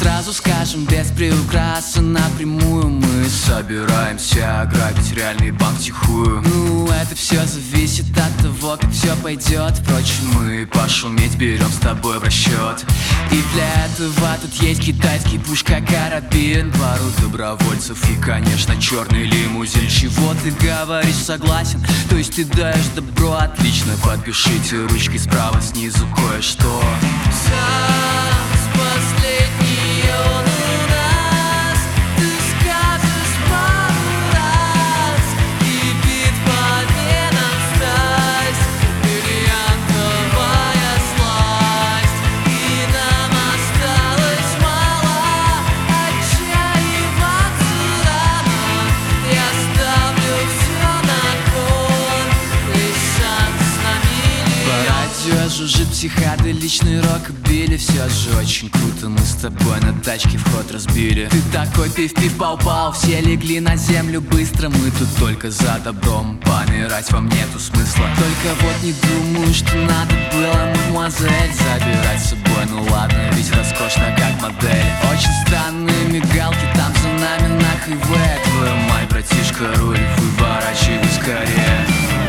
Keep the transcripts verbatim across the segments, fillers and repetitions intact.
Сразу скажем без приукрас, напрямую мы собираемся грабить реальный банк тихую. Ну, это все зависит от того, как все пойдет. Впрочем, мы пошуметь берем с тобой в расчет. И для этого тут есть китайский пушка-карабин, пару добровольцев и, конечно, черный лимузин. Чего ты говоришь, согласен? То есть ты даешь добро, отлично. Подпишите ручкой справа снизу кое-что. Шанс последний он у нас. Ты скажешь пару раз. Кипит по венам страсть, бриллиантовая сласть. И нам осталось мало, отчаиваться рано. Я ставлю все на кон, лишь шанс на миллион. По радио жужжит психоделичный рок-билли. Все же очень круто, мы с тобой на тачке вход разбили. Ты такой пив-пив пау-пау, все легли на землю быстро. Мы тут только за добром, помирать вам нету смысла. Только вот не думаю, что надо было, мадемуазель, забирать с собой. Ну ладно, ведь роскошно как модель. Очень странные мигалки там за нами на хайвее. Твою мать, братишка, руль, выворачивай скорее.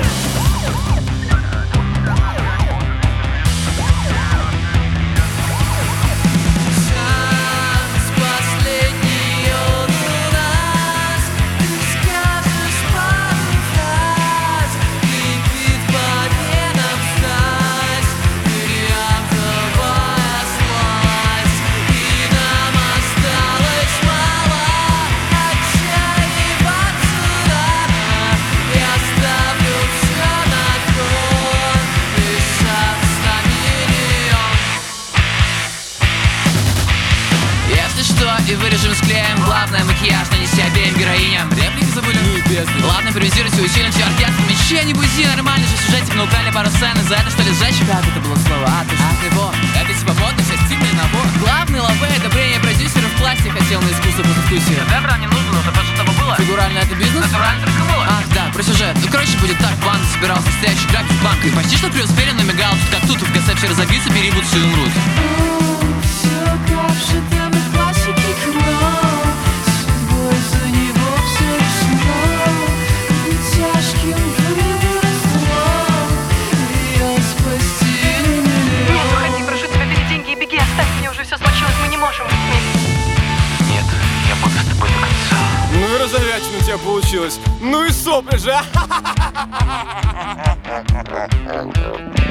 И вырежем, склеим. Главное, макияж нанеси обеим героиням. Реплики забыли? Небесный. Ладно, импровизируйте, усилим все оркестр. Мечи, не бузи, нормальный же сюжетик. Но украли пару сцен, за это что ли сжечь? Как это было слово? А ты, а ты вот. Это типа модно, все стильный набор. Главный лаве, одобрение продюсеров в классе. Хотел на искусство послевкусие. Дебра не нужно, но чтобы что-то было. Фигурально это бизнес? Натурально только было. Ах, да, про сюжет. Ну, короче, будет так. Банда собирался настоящий график банка. И почти что преуспели, но мигал. Тут как тут, в конце все разобьются, перебудутся и умрут. Все как в шедеврах классики кино. Судьбой за него все решено. И тяжким выбором зло ее спасти миллион. Нет, уходи, прошу тебя, бери деньги и беги. Оставь меня, уже все случилось, мы не можем быть вместе. Нет, я буду с тобой до конца. Ну и разорячно у тебя получилось. Ну и сопли же.